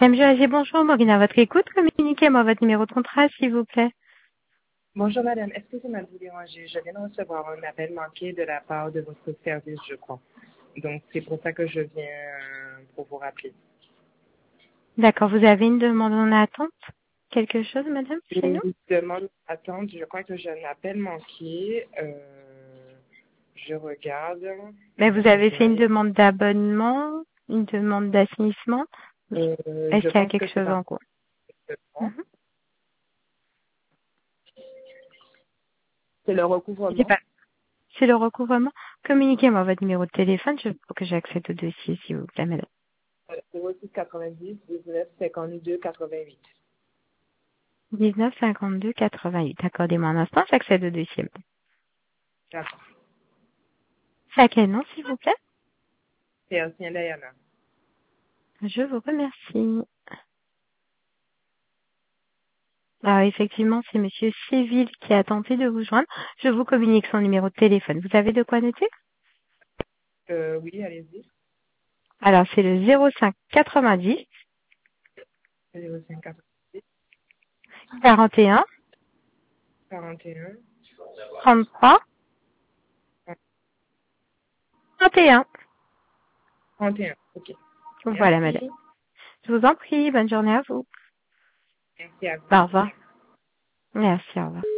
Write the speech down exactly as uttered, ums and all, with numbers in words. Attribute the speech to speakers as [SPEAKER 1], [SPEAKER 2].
[SPEAKER 1] M G A G, bonjour, Morgane, à votre écoute. Communiquez-moi votre numéro de contrat, s'il vous plaît.
[SPEAKER 2] Bonjour madame, excusez-moi de vous déranger. Je viens de recevoir un appel manqué de la part de votre service, je crois. Donc c'est pour ça que je viens euh, pour vous rappeler.
[SPEAKER 1] D'accord, vous avez une demande en attente? Quelque chose, madame, chez nous?
[SPEAKER 2] Une demande attente, je crois que j'ai un appel manqué. Euh, je regarde.
[SPEAKER 1] Mais vous avez fait une
[SPEAKER 2] Euh,
[SPEAKER 1] demande d'abonnement, une demande d'assainissement? Est-ce
[SPEAKER 2] je
[SPEAKER 1] qu'il y a
[SPEAKER 2] pense que
[SPEAKER 1] quelque
[SPEAKER 2] c'est
[SPEAKER 1] chose
[SPEAKER 2] par
[SPEAKER 1] en cours? Mhm.
[SPEAKER 2] C'est le
[SPEAKER 1] C'est
[SPEAKER 2] recouvrement.
[SPEAKER 1] pas, c'est le recouvrement. Communiquez-moi votre numéro de téléphone je, pour que j'accède au dossier, s'il vous plaît, madame.
[SPEAKER 2] zéro six quatre-vingt-dix dix-neuf cinquante-deux quatre-vingt-huit.
[SPEAKER 1] dix-neuf cinquante-deux quatre-vingt-huit. Accordez-moi un instant, j'accède au dossier. madame.
[SPEAKER 2] D'accord.
[SPEAKER 1] C'est à quel nom, s'il vous plaît?
[SPEAKER 2] C'est ancien Diana.
[SPEAKER 1] Je vous remercie. Alors, effectivement, c'est Monsieur Séville qui a tenté de vous joindre. Je vous communique son numéro de téléphone. Vous avez de quoi noter?
[SPEAKER 2] Euh, oui, allez-y.
[SPEAKER 1] Alors, c'est le zéro cinq quatre-vingt-dix
[SPEAKER 2] zéro cinq quatre-vingt-dix
[SPEAKER 1] quarante et un
[SPEAKER 2] quarante et un
[SPEAKER 1] trente-trois trente et un.
[SPEAKER 2] trente et un. Ok.
[SPEAKER 1] Voilà, madame.
[SPEAKER 2] Merci.
[SPEAKER 1] Je vous en prie. Bonne journée à vous.
[SPEAKER 2] Merci à vous
[SPEAKER 1] Au
[SPEAKER 2] aussi.
[SPEAKER 1] revoir. Merci, au revoir.